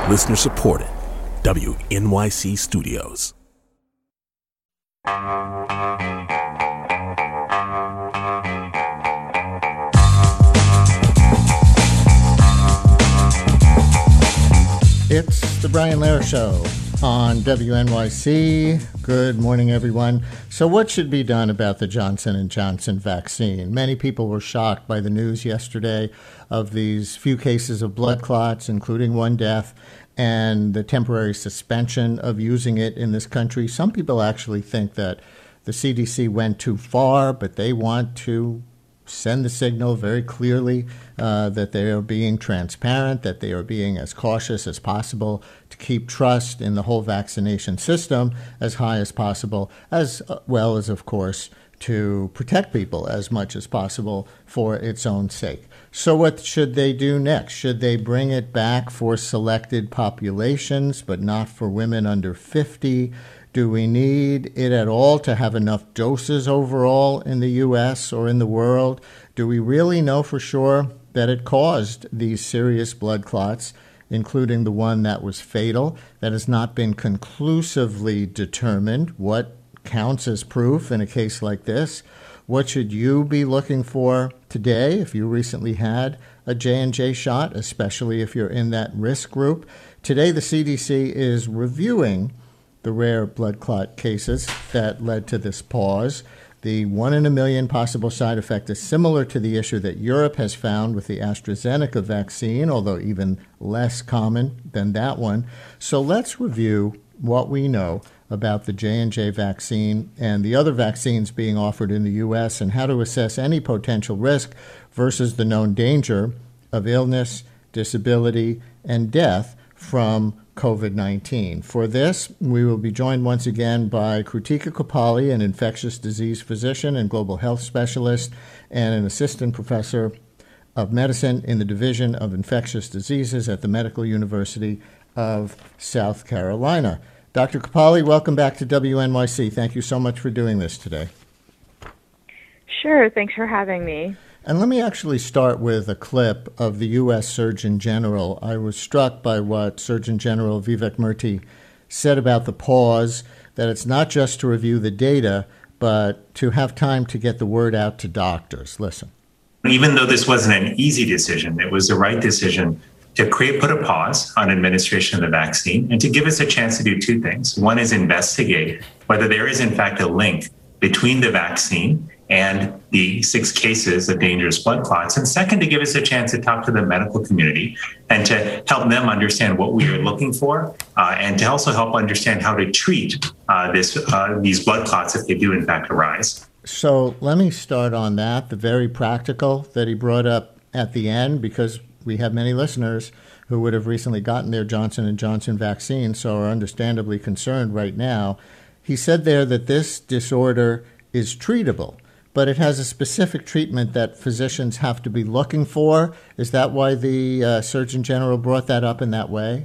Listener supported. WNYC Studios. It's the Brian Lehrer Show on WNYC. Good morning, everyone. So what should be done about the Johnson & Johnson vaccine? Many people were shocked by the news yesterday of these few cases of blood clots, including one death, and the temporary suspension of using it in this country. Some people actually think that the CDC went too far, but they want to send the signal very clearly that they are being transparent, that they are being as cautious as possible to keep trust in the whole vaccination system as high as possible, as well as, of course, to protect people as much as possible for its own sake. So what should they do next? Should they bring it back for selected populations, but not for women under 50? Do we need it at all to have enough doses overall in the U.S. or in the world? Do we really know for sure that it caused these serious blood clots, including the one that was fatal? That has not been conclusively determined. What counts as proof in a case like this? What should you be looking for today if you recently had a J&J shot, especially if you're in that risk group? Today, the CDC is reviewing the rare blood clot cases that led to this pause. The 1 in a million possible side effect is similar to the issue that Europe has found with the AstraZeneca vaccine, although even less common than that one. So let's review what we know about the J&J vaccine and the other vaccines being offered in the U.S. and how to assess any potential risk versus the known danger of illness, disability, and death from COVID-19. For this, we will be joined once again by Krutika Gopali, an infectious disease physician and global health specialist and an assistant professor of medicine in the Division of Infectious Diseases at the Medical University of South Carolina. Dr. Gopali, welcome back to WNYC. Thank you so much for doing this today. Sure. Thanks for having me. And let me actually start with a clip of the U.S. Surgeon General. I was struck by what Surgeon General Vivek Murthy said about the pause, that it's not just to review the data, but to have time to get the word out to doctors. Listen. Even though this wasn't an easy decision, it was the right decision to put a pause on administration of the vaccine and to give us a chance to do two things. One is investigate whether there is, in fact, a link between the vaccine and the 6 cases of dangerous blood clots. And second, to give us a chance to talk to the medical community and to help them understand what we are looking for and to also help understand how to treat these blood clots if they do, in fact, arise. So let me start on that, the very practical that he brought up at the end, because we have many listeners who would have recently gotten their Johnson & Johnson vaccine, so are understandably concerned right now. He said there that this disorder is treatable, but it has a specific treatment that physicians have to be looking for. Is that why the Surgeon General brought that up in that way?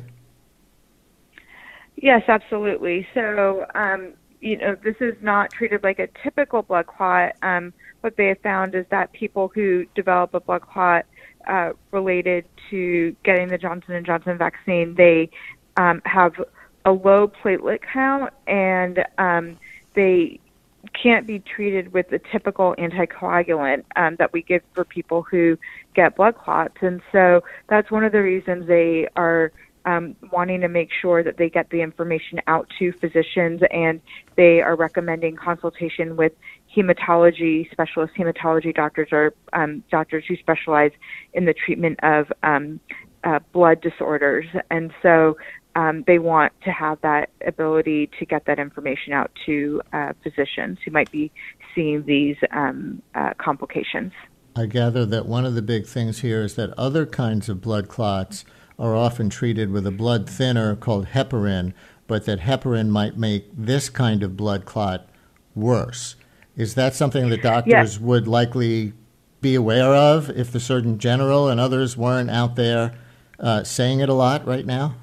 Yes, absolutely. So, this is not treated like a typical blood clot. What they have found is that people who develop a blood clot related to getting the Johnson & Johnson vaccine, they have a low platelet count, and they can't be treated with the typical anticoagulant that we give for people who get blood clots. And so that's one of the reasons they are wanting to make sure that they get the information out to physicians, and they are recommending consultation with hematology specialists, hematology doctors, or doctors who specialize in the treatment of blood disorders. And so they want to have that ability to get that information out to physicians who might be seeing these complications. I gather that one of the big things here is that other kinds of blood clots are often treated with a blood thinner called heparin, but that heparin might make this kind of blood clot worse. Is that something that doctors would likely be aware of if the Surgeon General and others weren't out there saying it a lot right now?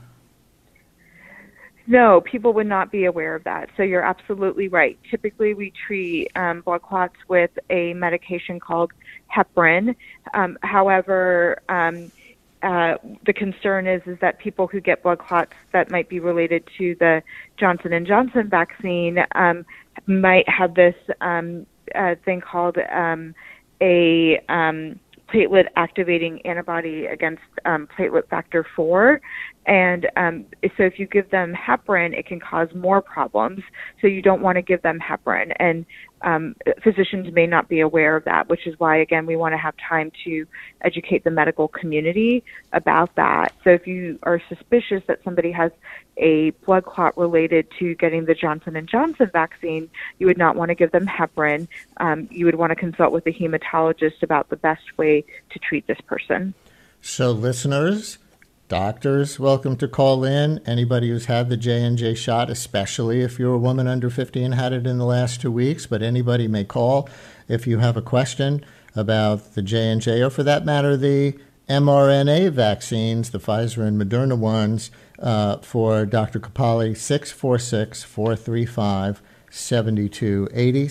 No, people would not be aware of that. So you're absolutely right. Typically, we treat blood clots with a medication called heparin. However, the concern is that people who get blood clots that might be related to the Johnson & Johnson vaccine might have this thing called a platelet activating antibody against platelet factor 4. And so if you give them heparin, it can cause more problems. So you don't want to give them heparin. And physicians may not be aware of that, which is why, again, we want to have time to educate the medical community about that. So if you are suspicious that somebody has a blood clot related to getting the Johnson & Johnson vaccine, you would not want to give them heparin. You would want to consult with a hematologist about the best way to treat this person. So listeners, doctors, welcome to call in. Anybody who's had the J&J shot, especially if you're a woman under 50 and had it in the last 2 weeks, but anybody may call if you have a question about the J&J or, for that matter, the mRNA vaccines, the Pfizer and Moderna ones, for Dr. Koupalli, 646-435-7280,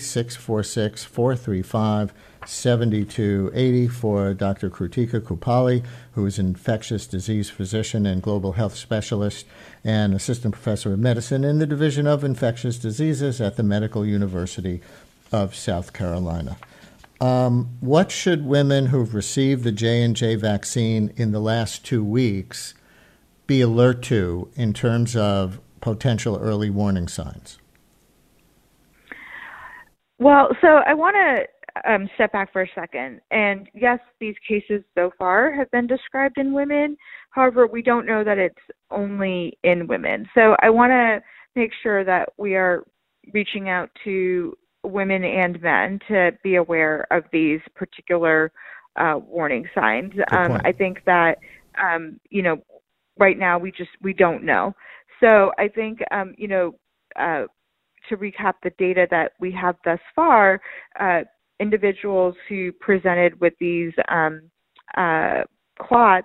646-435-7280 for Dr. Krutika Koupalli, who is an infectious disease physician and global health specialist and assistant professor of medicine in the Division of Infectious Diseases at the Medical University of South Carolina. What should women who've received the J&J vaccine in the last 2 weeks be alert to in terms of potential early warning signs? Well, so I want to step back for a second. And yes, these cases so far have been described in women. However, we don't know that it's only in women. So I want to make sure that we are reaching out to women and men to be aware of these particular warning signs. I think that, right now we don't know. So I think, to recap the data that we have thus far, individuals who presented with these clots,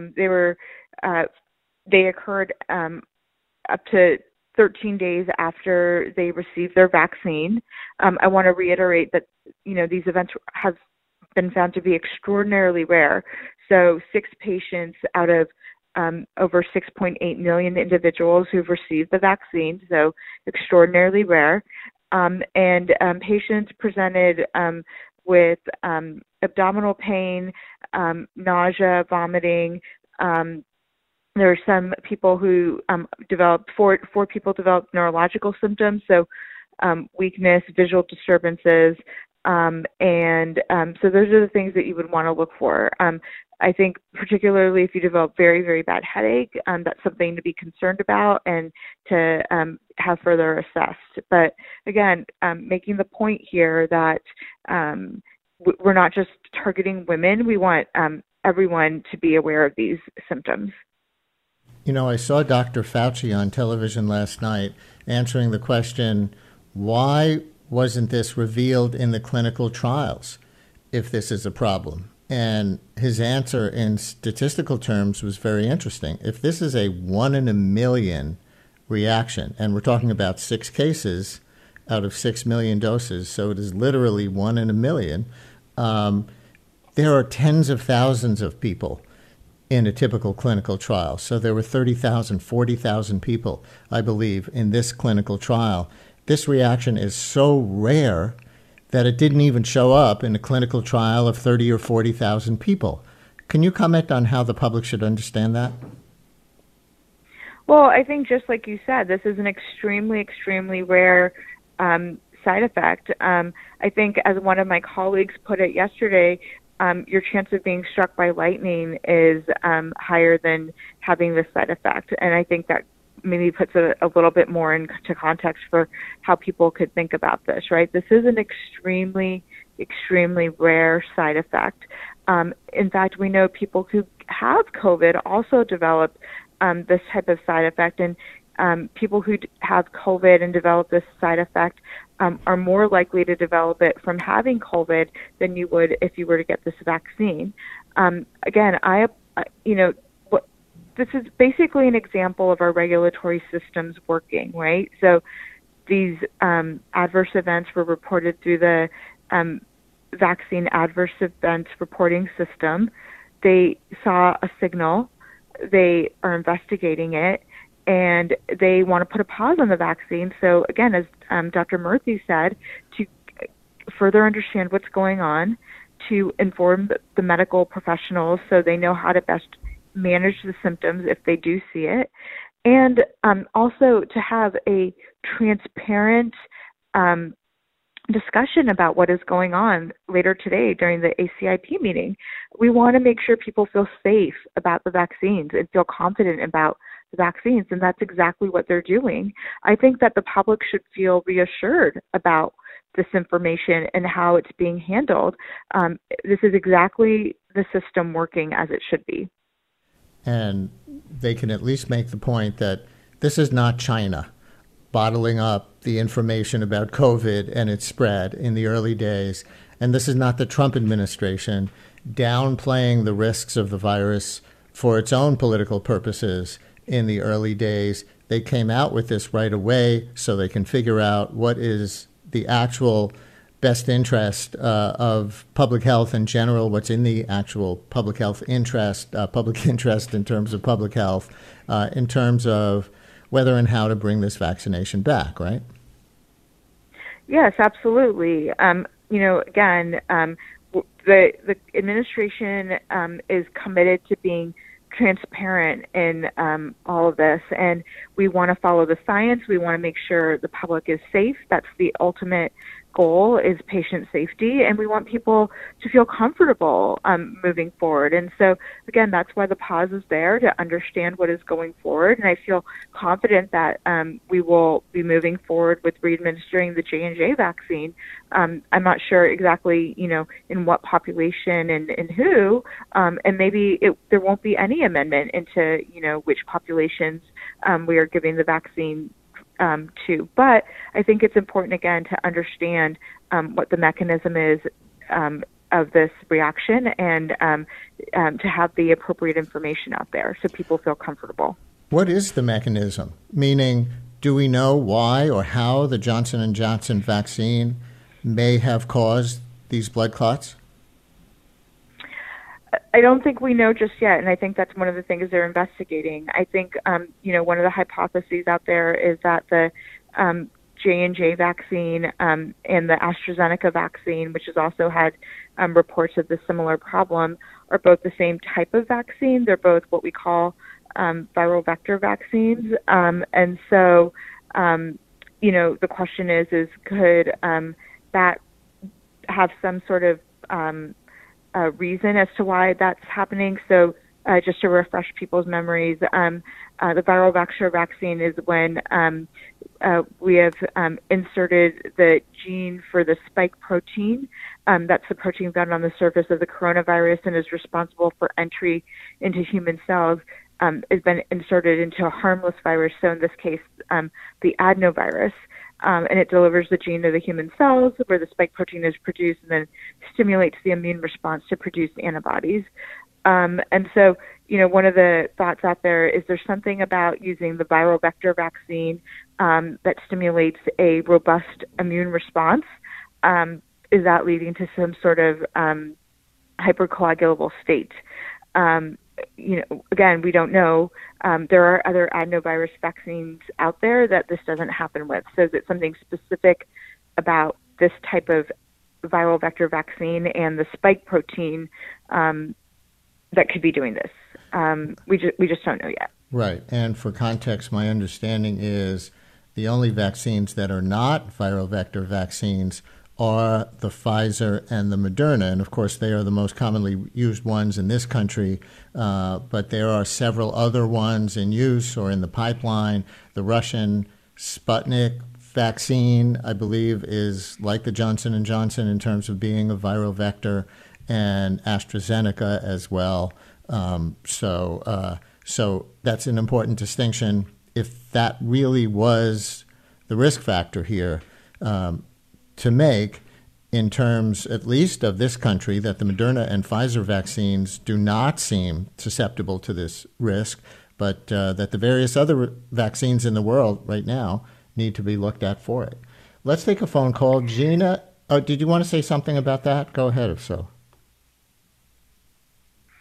they occurred up to 13 days after they received their vaccine. I want to reiterate that, these events have been found to be extraordinarily rare. So 6 patients out of over 6.8 million individuals who've received the vaccine, so extraordinarily rare. And patients presented with abdominal pain, nausea, vomiting. There are some people who developed, four people developed neurological symptoms, so weakness, visual disturbances, so those are the things that you would want to look for. I think particularly if you develop very, very bad headache, that's something to be concerned about and to have further assessed. But again, making the point here that we're not just targeting women, we want everyone to be aware of these symptoms. I saw Dr. Fauci on television last night answering the question, why wasn't this revealed in the clinical trials if this is a problem? And his answer in statistical terms was very interesting. If this is a 1 in a million reaction, and we're talking about 6 cases out of 6 million doses, so it is literally 1 in a million, there are tens of thousands of people in a typical clinical trial. So there were 30,000, 40,000 people, I believe, in this clinical trial. This reaction is so rare that it didn't even show up in a clinical trial of 30 or 40,000 people. Can you comment on how the public should understand that? Well, I think just like you said, this is an extremely, extremely rare side effect. I think as one of my colleagues put it yesterday, your chance of being struck by lightning is higher than having this side effect. And I think that maybe puts it a little bit more into context for how people could think about this, right? This is an extremely, extremely rare side effect. In fact, we know people who have COVID also develop this type of side effect, and people who have COVID and develop this side effect are more likely to develop it from having COVID than you would if you were to get this vaccine. Again, this is basically an example of our regulatory systems working, right? So these adverse events were reported through the vaccine adverse events reporting system. they saw a signal, they are investigating it, and they want to put a pause on the vaccine. So again, as Dr. Murthy said, to further understand what's going on, to inform the medical professionals so they know how to best manage the symptoms if they do see it, and also to have a transparent discussion about what is going on later today during the ACIP meeting. We want to make sure people feel safe about the vaccines and feel confident about the vaccines, and that's exactly what they're doing. I think that the public should feel reassured about this information and how it's being handled. This is exactly the system working as it should be. And they can at least make the point that this is not China bottling up the information about COVID and its spread in the early days. And this is not the Trump administration downplaying the risks of the virus for its own political purposes in the early days. They came out with this right away so they can figure out what is the actual best interest of public health in general, what's in the actual public health interest, public interest in terms of public health, in terms of whether and how to bring this vaccination back, right? Yes, absolutely. Again, the administration is committed to being transparent in all of this, and we want to follow the science. We want to make sure the public is safe. That's the ultimate goal, is patient safety, and we want people to feel comfortable moving forward. And so, again, that's why the pause is there, to understand what is going forward. And I feel confident that we will be moving forward with re-administering the J&J vaccine. I'm not sure exactly, in what population and who, and maybe there won't be any amendment into, which populations we are giving the vaccine to. But I think it's important, again, to understand what the mechanism is of this reaction, and to have the appropriate information out there so people feel comfortable. What is the mechanism? Meaning, do we know why or how the Johnson & Johnson vaccine may have caused these blood clots? I don't think we know just yet, and I think that's one of the things they're investigating. I think, one of the hypotheses out there is that the J&J vaccine and the AstraZeneca vaccine, which has also had reports of the similar problem, are both the same type of vaccine. They're both what we call viral vector vaccines. And so, the question is could that have some sort of reason as to why that's happening? So just to refresh people's memories, the viral vector vaccine is when we have inserted the gene for the spike protein. That's the protein found on the surface of the coronavirus and is responsible for entry into human cells. Has been inserted into a harmless virus, so in this case, the adenovirus. And it delivers the gene to the human cells where the spike protein is produced and then stimulates the immune response to produce antibodies. And so, one of the thoughts out there is there's something about using the viral vector vaccine that stimulates a robust immune response. Is that leading to some sort of hypercoagulable state? Again, we don't know. There are other adenovirus vaccines out there that this doesn't happen with. So is it something specific about this type of viral vector vaccine and the spike protein that could be doing this? We just don't know yet. Right. And for context, my understanding is the only vaccines that are not viral vector vaccines are the Pfizer and the Moderna. And of course, they are the most commonly used ones in this country. But there are several other ones in use or in the pipeline. The Russian Sputnik vaccine, I believe, is like the Johnson & Johnson in terms of being a viral vector, and AstraZeneca as well. So that's an important distinction. If that really was the risk factor here, to make in terms, at least of this country, that the Moderna and Pfizer vaccines do not seem susceptible to this risk, but that the various other vaccines in the world right now need to be looked at for it. Let's take a phone call. Gina, did you want to say something about that? Go ahead if so.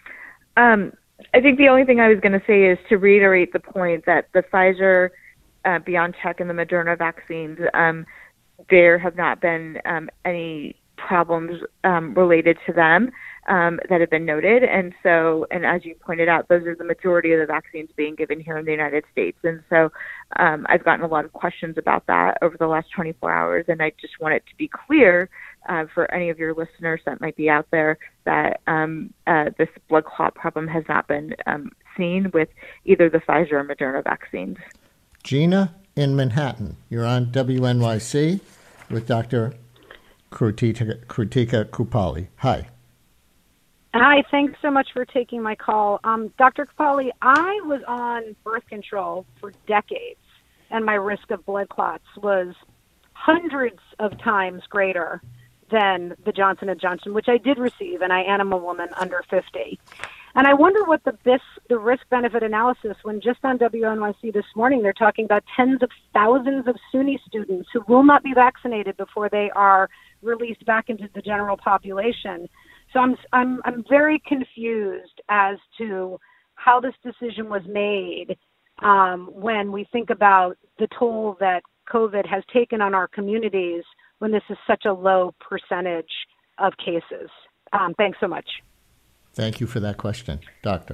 I think the only thing I was going to say is to reiterate the point that the Pfizer, BioNTech, and the Moderna vaccines, there have not been any problems related to them that have been noted. And so, and as you pointed out, those are the majority of the vaccines being given here in the United States. And so I've gotten a lot of questions about that over the last 24 hours. And I just want it to be clear for any of your listeners that might be out there that this blood clot problem has not been seen with either the Pfizer or Moderna vaccines. Gina in Manhattan, you're on WNYC with Dr. Krutika Kupali. Hi. Hi, thanks so much for taking my call. Dr. Kupali, I was on birth control for decades, and my risk of blood clots was hundreds of times greater than the Johnson & Johnson, which I did receive, and I am a woman under 50. And I wonder what the risk-benefit analysis, when just on WNYC this morning, they're talking about tens of thousands of SUNY students who will not be vaccinated before they are released back into the general population. So I'm very confused as to how this decision was made when we think about the toll that COVID has taken on our communities when this is such a low percentage of cases. Thanks so much. Thank you for that question. Doctor.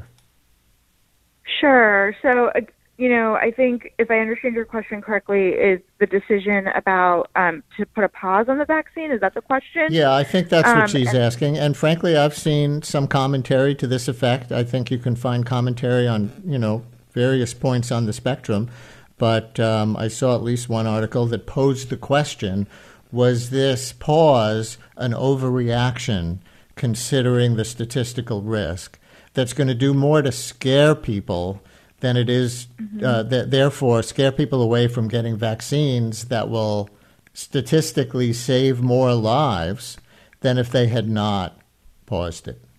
Sure. So, I think if I understand your question correctly, is the decision about to put a pause on the vaccine? Is that the question? Yeah, I think that's what she's asking. And frankly, I've seen some commentary to this effect. I think you can find commentary on, various points on the spectrum. But I saw at least one article that posed the question, was this pause an overreaction considering the statistical risk that's going to do more to scare people than it is, therefore scare people away from getting vaccines that will statistically save more lives than if they had not paused it?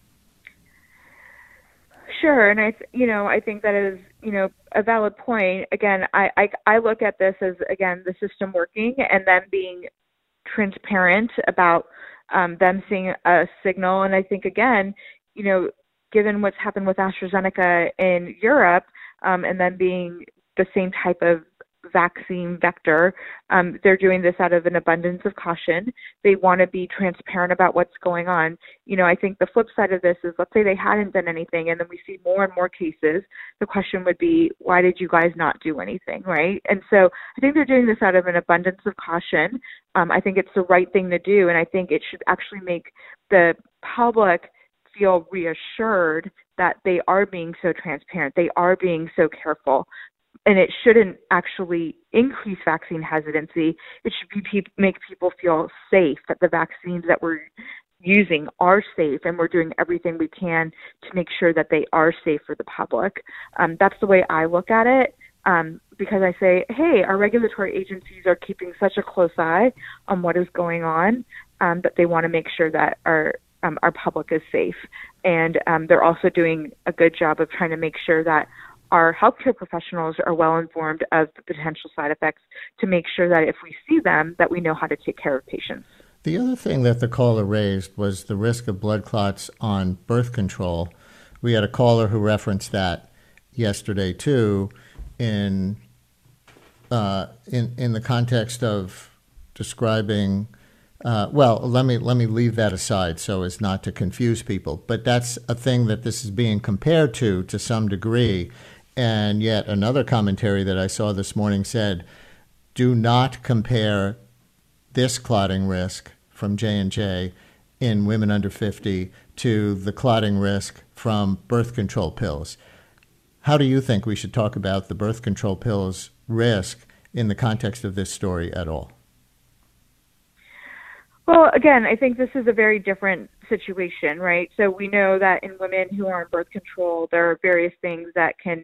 Sure, and I think that is, a valid point. Again, I look at this as, again, the system working and them being transparent about them seeing a signal. And I think, again, given what's happened with AstraZeneca in Europe, and them being the same type of vaccine vector, they're doing this out of an abundance of caution. They want to be transparent about what's going on. I think the flip side of this is, let's say they hadn't done anything and then we see more and more cases. The question would be, why did you guys not do anything, right? And so I think they're doing this out of an abundance of caution. I think it's the right thing to do, and I think it should actually make the public feel reassured that they are being so transparent, they are being so careful. And it shouldn't actually increase vaccine hesitancy. It should be make people feel safe that the vaccines that we're using are safe, and we're doing everything we can to make sure that they are safe for the public. That's the way I look at it, because I say, hey, our regulatory agencies are keeping such a close eye on what is going on, that they want to make sure that our public is safe. And they're also doing a good job of trying to make sure that our healthcare professionals are well informed of the potential side effects to make sure that if we see them, that we know how to take care of patients. The other thing that the caller raised was the risk of blood clots on birth control. We had a caller who referenced that yesterday too, in the context of describing. Let me leave that aside so as not to confuse people. But that's a thing that this is being compared to some degree. And yet another commentary that I saw this morning said, do not compare this clotting risk from J&J in women under 50 to the clotting risk from birth control pills. How do you think we should talk about the birth control pills risk in the context of this story at all? Well, again, I think this is a very different situation, right? So we know that in women who are on birth control, there are various things that can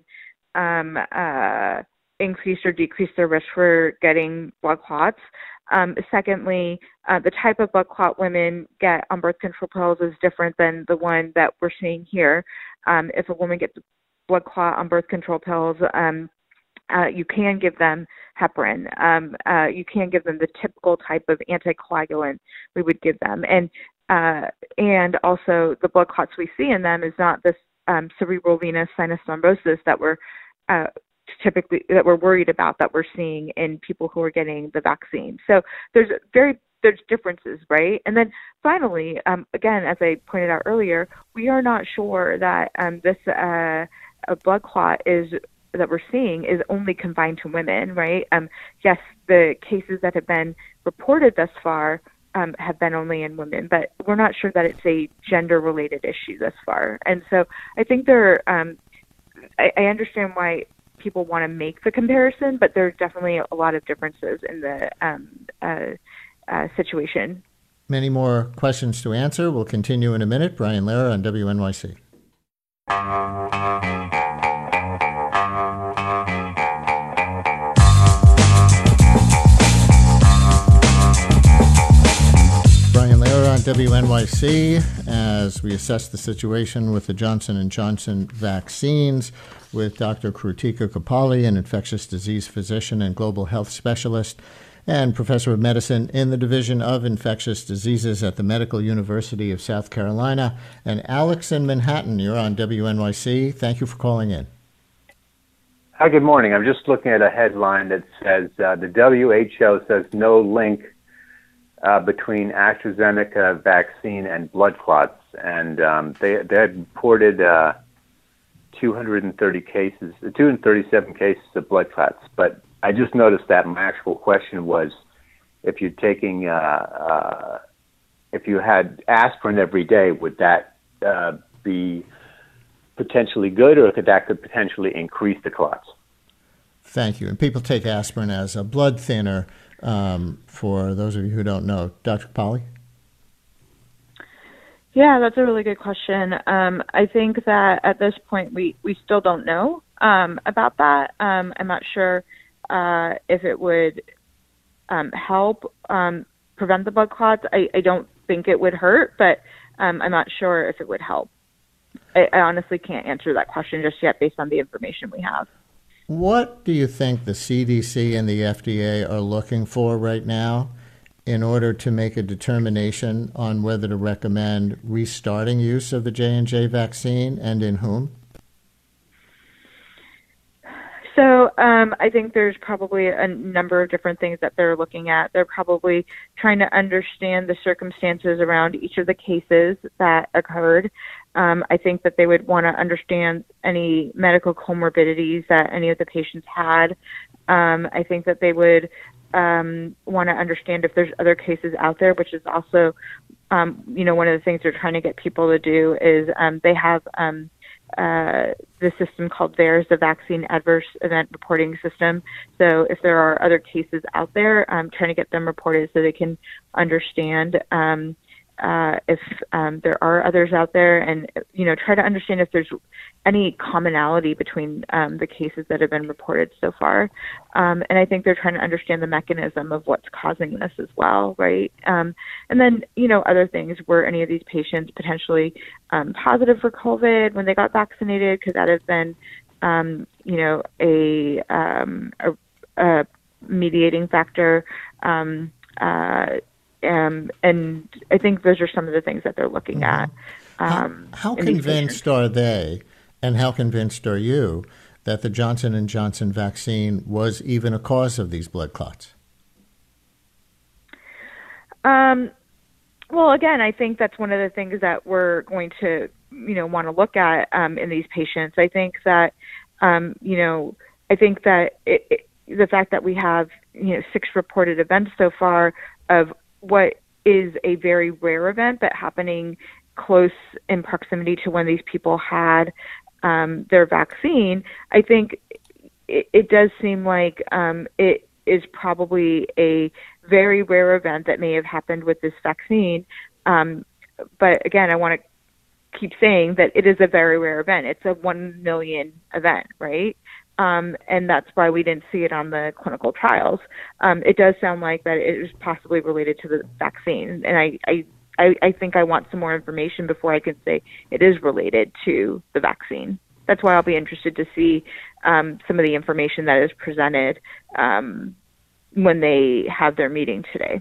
increase or decrease their risk for getting blood clots. Secondly, the type of blood clot women get on birth control pills is different than the one that we're seeing here. If a woman gets a blood clot on birth control pills, you can give them heparin. You can give them the typical type of anticoagulant we would give them. And also the blood clots we see in them is not this cerebral venous sinus thrombosis that we're worried about, that we're seeing in people who are getting the vaccine. So there's differences, right? And then finally, again, as I pointed out earlier, we are not sure that this a blood clot that we're seeing is only confined to women, right? Yes, the cases that have been reported thus far have been only in women, but we're not sure that it's a gender-related issue thus far. And so I think I understand why people want to make the comparison, but there's definitely a lot of differences in the situation. Many more questions to answer. We'll continue in a minute. Brian Lehrer on WNYC. Brian Lehrer on WNYC as we assess the situation with the Johnson & Johnson vaccines with Dr. Krutika Kopali, an infectious disease physician and global health specialist, and professor of medicine in the Division of Infectious Diseases at the Medical University of South Carolina. And Alex in Manhattan, you're on WNYC. Thank you for calling in. Hi, good morning. I'm just looking at a headline that says the WHO says no link between AstraZeneca vaccine and blood clots. And they had reported 237 cases of blood clots. But I just noticed that my actual question was, if you're taking, if you had aspirin every day, would that be potentially good, or could potentially increase the clots? Thank you. And people take aspirin as a blood thinner. For those of you who don't know, Dr. Kopali? Yeah, that's a really good question. I think that at this point we still don't know about that. I'm not sure if it would help prevent the blood clots. I don't think it would hurt, but I'm not sure if it would help. I honestly can't answer that question just yet based on the information we have. What do you think the CDC and the FDA are looking for right now in order to make a determination on whether to recommend restarting use of the J&J vaccine, and in whom? So I think there's probably a number of different things that they're looking at. They're probably trying to understand the circumstances around each of the cases that occurred. I think that they would want to understand any medical comorbidities that any of the patients had. I think that they would want to understand if there's other cases out there, which is also, one of the things they're trying to get people to do is they have the system called VAERS, the Vaccine Adverse Event Reporting System. So if there are other cases out there, trying to get them reported so they can understand if there are others out there, and try to understand if there's any commonality between the cases that have been reported so far. And I think they're trying to understand the mechanism of what's causing this as well, right? And then, other things, were any of these patients potentially positive for COVID when they got vaccinated? Could that have been, a mediating factor? And I think those are some of the things that they're looking at. How convinced are they, and how convinced are you, that the Johnson & Johnson vaccine was even a cause of these blood clots? Well, again, I think that's one of the things that we're going to, want to look at in these patients. I think that, the fact that we have, 6 reported events so far of what is a very rare event, but happening close in proximity to when these people had their vaccine, I think it does seem like it is probably a very rare event that may have happened with this vaccine. But again, I want to keep saying that it is a very rare event. It's a 1 million event, right? And that's why we didn't see it on the clinical trials. It does sound like that it is possibly related to the vaccine. And I think I want some more information before I can say it is related to the vaccine. That's why I'll be interested to see some of the information that is presented when they have their meeting today.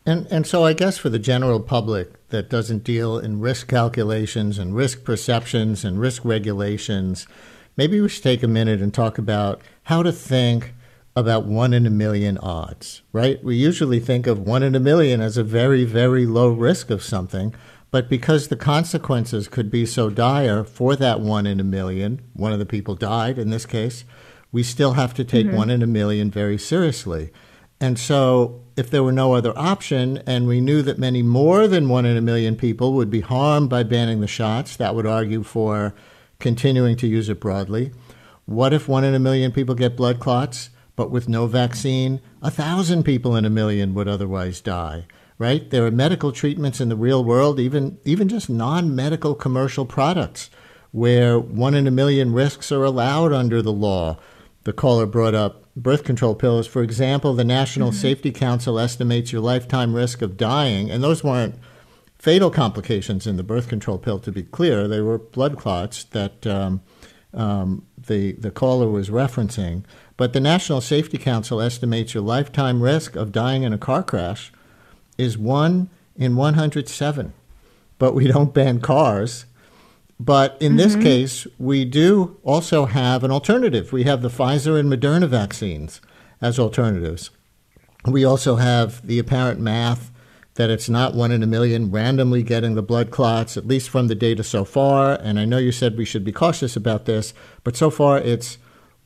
And so I guess for the general public that doesn't deal in risk calculations and risk perceptions and risk regulations, maybe we should take a minute and talk about how to think about 1 in a million odds, right? We usually think of 1 in a million as a very, very low risk of something, but because the consequences could be so dire for that 1 in a million, one of the people died in this case, we still have to take 1 in a million very seriously. And so if there were no other option and we knew that many more than 1 in a million people would be harmed by banning the shots, that would argue for continuing to use it broadly. What if 1 in a million people get blood clots, but with no vaccine, 1,000 people in a million would otherwise die, right? There are medical treatments in the real world, even just non-medical commercial products, where 1 in a million risks are allowed under the law. The caller brought up birth control pills. For example, the National Safety Council estimates your lifetime risk of dying, and those weren't fatal complications in the birth control pill, to be clear. They were blood clots that the caller was referencing. But the National Safety Council estimates your lifetime risk of dying in a car crash is 1 in 107. But we don't ban cars. But in this case, we do also have an alternative. We have the Pfizer and Moderna vaccines as alternatives. We also have the apparent math that it's not 1 in a million randomly getting the blood clots, at least from the data so far. And I know you said we should be cautious about this, but so far it's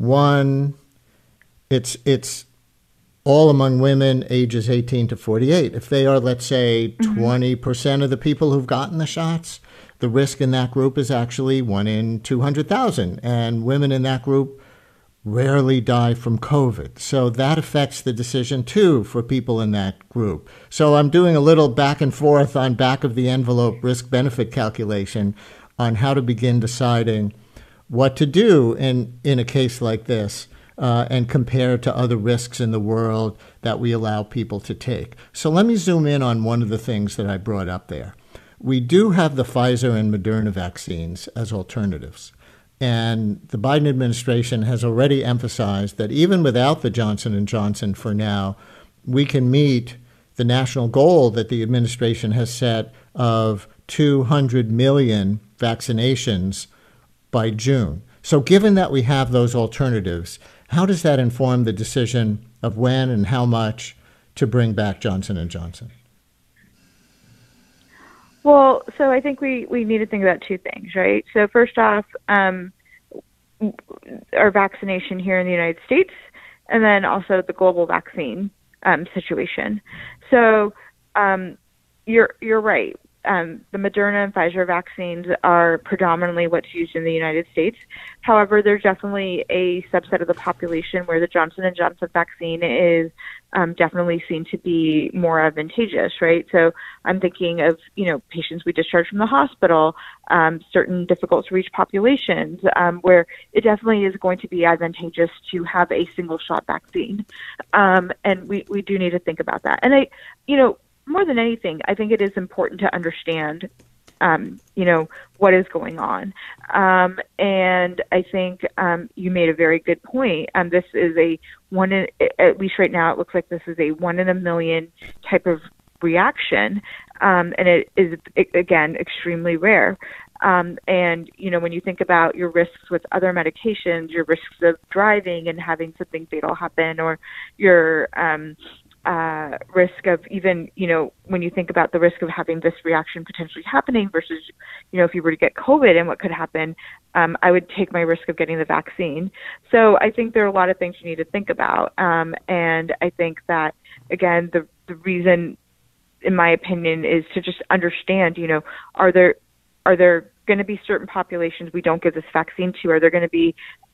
all among women ages 18 to 48. If they are, let's say, 20% of the people who've gotten the shots, the risk in that group is actually 1 in 200,000. And women in that group rarely die from COVID. So that affects the decision, too, for people in that group. So I'm doing a little back and forth on back of the envelope risk-benefit calculation on how to begin deciding what to do in a case like this and compare to other risks in the world that we allow people to take. So let me zoom in on one of the things that I brought up there. We do have the Pfizer and Moderna vaccines as alternatives. And the Biden administration has already emphasized that even without the Johnson & Johnson for now, we can meet the national goal that the administration has set of 200 million vaccinations by June. So given that we have those alternatives, how does that inform the decision of when and how much to bring back Johnson & Johnson? Well, so I think we need to think about two things, right? So first off, our vaccination here in the United States, and then also the global vaccine situation. So you're right. The Moderna and Pfizer vaccines are predominantly what's used in the United States. However, there's definitely a subset of the population where the Johnson & Johnson vaccine is definitely seen to be more advantageous, right? So I'm thinking of, patients we discharge from the hospital, certain difficult to reach populations, where it definitely is going to be advantageous to have a single shot vaccine. And we do need to think about that. And more than anything, I think it is important to understand, what is going on. And I think you made a very good point. This is at least right now, it looks like this is a 1 in a million type of reaction. And it is, again, extremely rare. And, when you think about your risks with other medications, your risks of driving and having something fatal happen, or your risk of even, when you think about the risk of having this reaction potentially happening versus, if you were to get COVID and what could happen, I would take my risk of getting the vaccine. So I think there are a lot of things you need to think about. And I think that, again, the reason, in my opinion, is to just understand, are there going to be certain populations we don't give this vaccine to? Are there going to be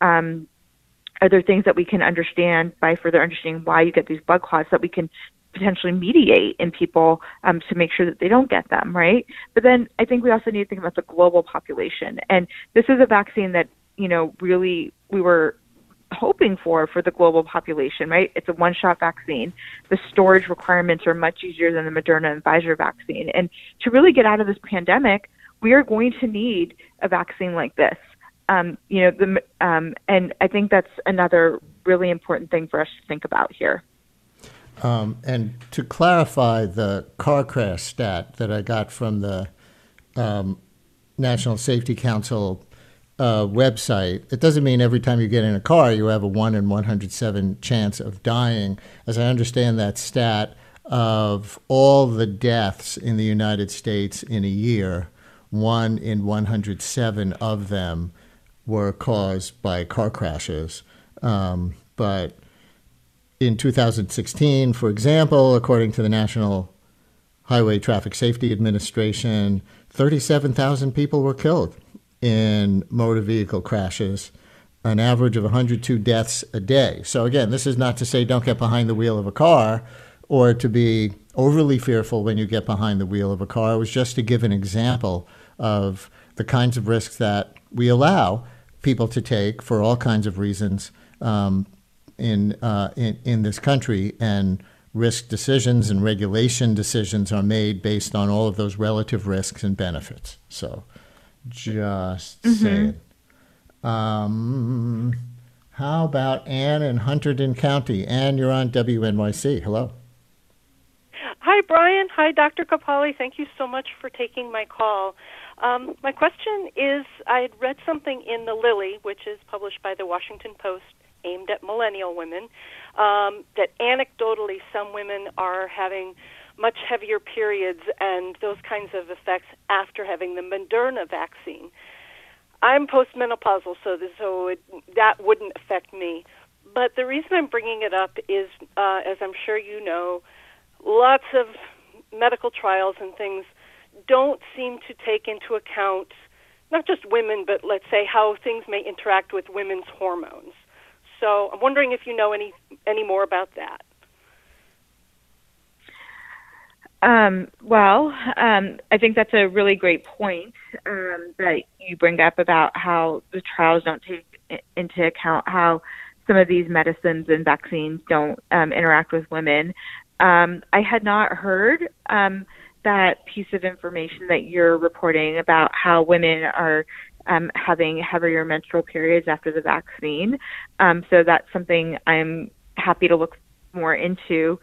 are there things that we can understand by further understanding why you get these blood clots that we can potentially mediate in people to make sure that they don't get them, right? But then I think we also need to think about the global population. And this is a vaccine that, really we were hoping for the global population, right? It's a one-shot vaccine. The storage requirements are much easier than the Moderna and Pfizer vaccine. And to really get out of this pandemic, we are going to need a vaccine like this. And I think that's another really important thing for us to think about here. And to clarify the car crash stat that I got from the National Safety Council website, it doesn't mean every time you get in a car you have a 1 in 107 chance of dying. As I understand that stat, of all the deaths in the United States in a year, 1 in 107 of them were caused by car crashes. But in 2016, for example, according to the National Highway Traffic Safety Administration, 37,000 people were killed in motor vehicle crashes, an average of 102 deaths a day. So again, this is not to say don't get behind the wheel of a car or to be overly fearful when you get behind the wheel of a car. It was just to give an example of the kinds of risks that we allow people to take for all kinds of reasons in this country, and risk decisions and regulation decisions are made based on all of those relative risks and benefits. So just saying. How about Ann in Hunterdon County? Ann, you're on WNYC. Hello. Hi, Brian. Hi, Dr. Capali. Thank you so much for taking my call. My question is, I had read something in The Lily, which is published by the Washington Post, aimed at millennial women, that anecdotally some women are having much heavier periods and those kinds of effects after having the Moderna vaccine. I'm postmenopausal, so that wouldn't affect me. But the reason I'm bringing it up is, as I'm sure you know, lots of medical trials and things don't seem to take into account not just women, but let's say how things may interact with women's hormones. So I'm wondering if you know any more about that. I think that's a really great point that you bring up about how the trials don't take into account how some of these medicines and vaccines don't interact with women. I had not heard that piece of information that you're reporting about how women are having heavier menstrual periods after the vaccine. So that's something I'm happy to look more into.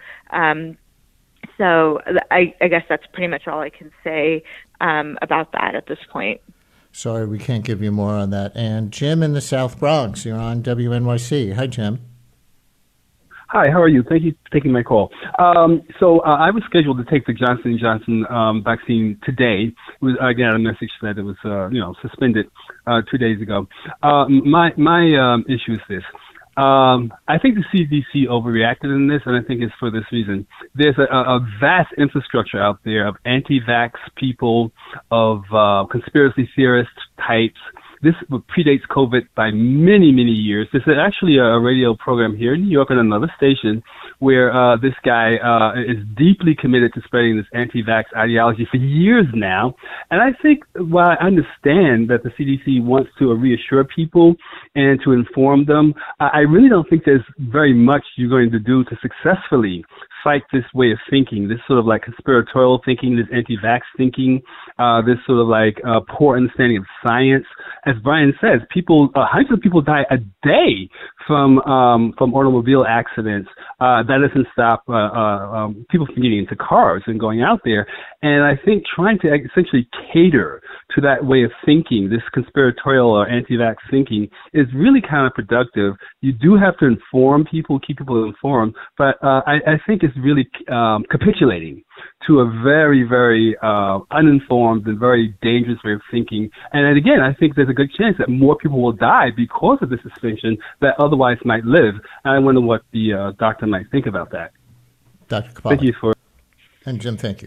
So I guess that's pretty much all I can say about that at this point. Sorry, we can't give you more on that. And Jim in the South Bronx, you're on WNYC. Hi, Jim. Hi, how are you? Thank you for taking my call. So I was scheduled to take the Johnson & Johnson vaccine today. I got a message that it was, suspended 2 days ago. My issue is this. I think the CDC overreacted in this, and I think it's for this reason. There's a vast infrastructure out there of anti-vax people, of conspiracy theorist types. This predates COVID by many, many years. There's actually a radio program here in New York on another station where this guy is deeply committed to spreading this anti-vax ideology for years now. And I think while I understand that the CDC wants to reassure people and to inform them, I really don't think there's very much you're going to do to successfully fight this way of thinking, this sort of like conspiratorial thinking, this anti-vax thinking, this sort of like poor understanding of science. As Brian says, hundreds of people die a day from automobile accidents. That doesn't stop people from getting into cars and going out there. And I think trying to essentially cater to that way of thinking, this conspiratorial or anti-vax thinking, is really counterproductive. You do have to inform people, keep people informed, but I think it's really capitulating to a very, very uninformed and very dangerous way of thinking. And again, I think there's a good chance that more people will die because of this suspension that otherwise might live. And I wonder what the doctor might think about that. Dr. Capali. Thank you for... And Jim, thank you.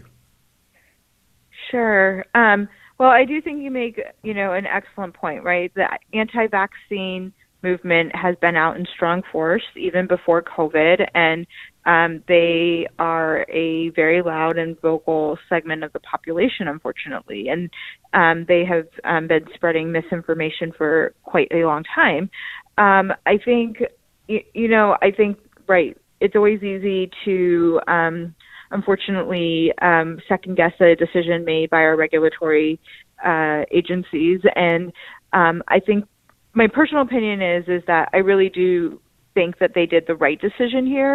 Sure. Well, I do think you make, an excellent point, right? The anti-vaccine movement has been out in strong force even before COVID, and they are a very loud and vocal segment of the population, unfortunately, and they have been spreading misinformation for quite a long time. I think, right, it's always easy to, unfortunately, second guess a decision made by our regulatory agencies, and I think my personal opinion is that I really do think that they did the right decision here.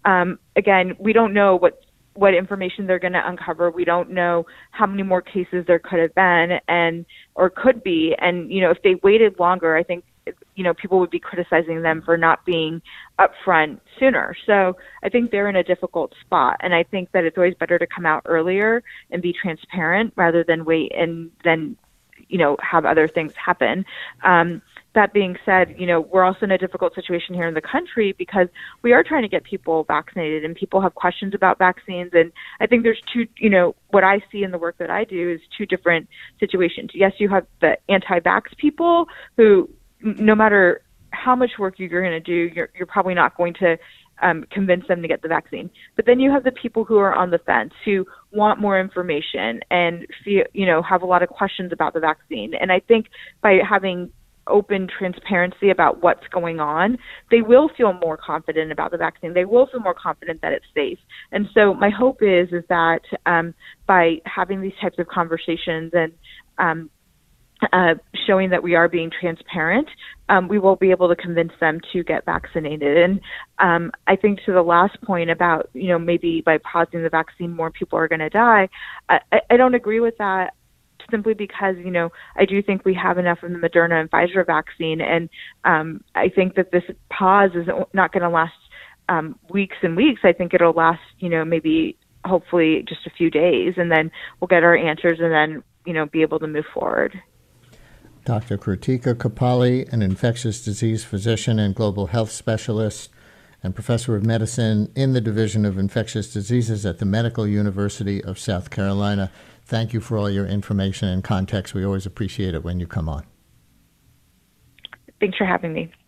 again, we don't know what information they're going to uncover. We don't know how many more cases there could have been or could be. And, if they waited longer, I think, people would be criticizing them for not being upfront sooner. So I think they're in a difficult spot. And I think that it's always better to come out earlier and be transparent rather than wait and then, have other things happen. That being said, we're also in a difficult situation here in the country because we are trying to get people vaccinated and people have questions about vaccines. And I think there's two, what I see in the work that I do is two different situations. Yes, you have the anti-vax people who, no matter how much work you're going to do, you're probably not going to convince them to get the vaccine. But then you have the people who are on the fence, who want more information and feel, have a lot of questions about the vaccine. And I think by having open transparency about what's going on, they will feel more confident about the vaccine. They will feel more confident that it's safe. And so my hope is that by having these types of conversations and showing that we are being transparent, we will be able to convince them to get vaccinated. And I think to the last point about, maybe by pausing the vaccine, more people are going to die. I don't agree with that, simply because, I do think we have enough of the Moderna and Pfizer vaccine. And I think that this pause is not going to last weeks and weeks. I think it'll last, maybe hopefully just a few days, and then we'll get our answers and then, be able to move forward. Dr. Kritika Kapali, an infectious disease physician and global health specialist and professor of medicine in the Division of Infectious Diseases at the Medical University of South Carolina. Thank you for all your information and context. We always appreciate it when you come on. Thanks for having me.